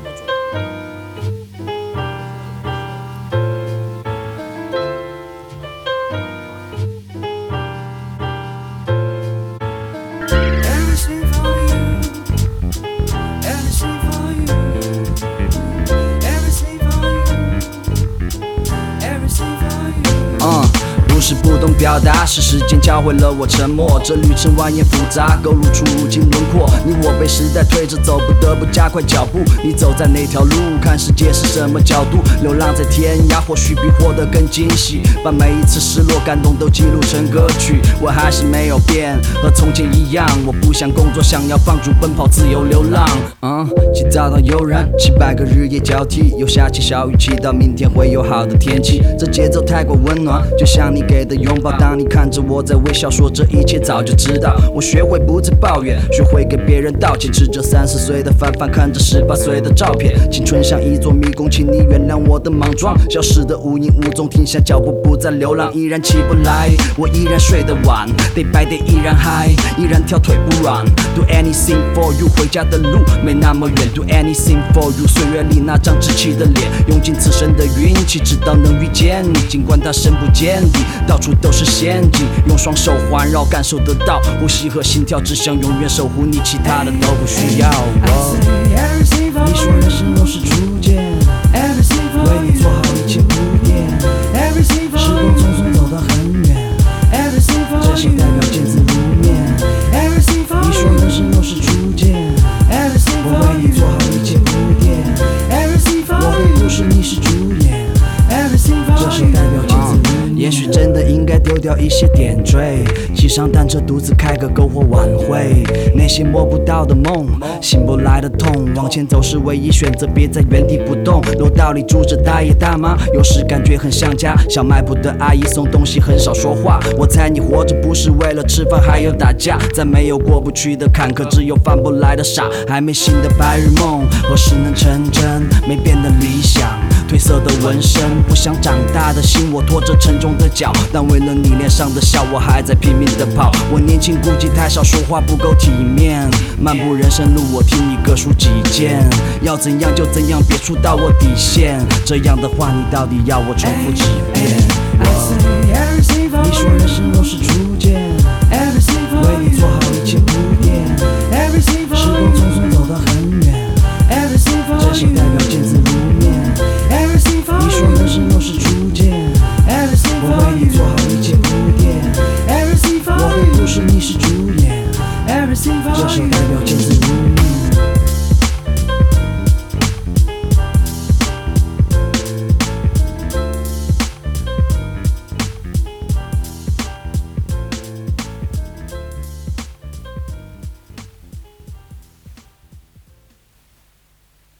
不是不懂表达，是时间教会了我沉默。这旅程蜿蜒复杂，勾勒出无尽轮廓。你我被时代推着走，不得不加快脚步。你走在哪条路，看世界是什么角度。流浪在天涯，或许比活得更惊喜。把每一次失落、感动都记录成歌曲。我还是没有变，和从前一样。我不想工作，想要放逐奔跑，自由流浪。起早到悠然，700个日夜交替，有下起小雨，祈祷明天会有好的天气。这节奏太过温暖，就像你给的拥抱。当你看着我在微笑，说这一切早就知道。我学会不再抱怨，学会给别人道歉。吃着30岁的饭饭，看着18岁的照片。青春像一座迷宫，请你原谅我的莽撞。消失的无影无踪，停下脚步不再流浪。依然起不来，我依然睡得晚。Day by day依然嗨，依然跳腿不软。Do anything for you， 回家的路没那么远。Do anything for you， 岁月里那张稚气的脸，用尽此生的运气，直到能遇见你。尽管它深不见底，到处都是陷阱，用双手环绕，感受得到呼吸和心跳，只想永远守护你，其他的都不需要。你说人生都是初见，为你做好一切铺垫，时光匆匆走得很远，这些代表见字如面。你说人生都是初见，我为你做好一切铺垫，我的故事你是主演，这些代表见字如面。也许真的应该丢掉一些点缀，骑上单车独自开个篝火晚会。那些摸不到的梦，醒不来的痛，往前走是唯一选择，别在原地不动。楼道里住着大爷大妈，有时感觉很像家。小卖部的阿姨送东西很少说话，我猜你活着不是为了吃饭，还有打架。再没有过不去的坎坷，只有翻不来的傻。还没醒的白日梦，何时能成真？没变的理想，褪色的纹身，不想长大的心，我拖着沉重的脚，但为了你脸上的笑，我还在拼命的跑。我年轻顾忌太少，说话不够体面，漫步人生路，我听你各抒己见，要怎样就怎样，别触到我底线。这样的话，你到底要我重复几遍？你说人生都是初见，为你做好一切铺垫，时光匆匆走得很远，这些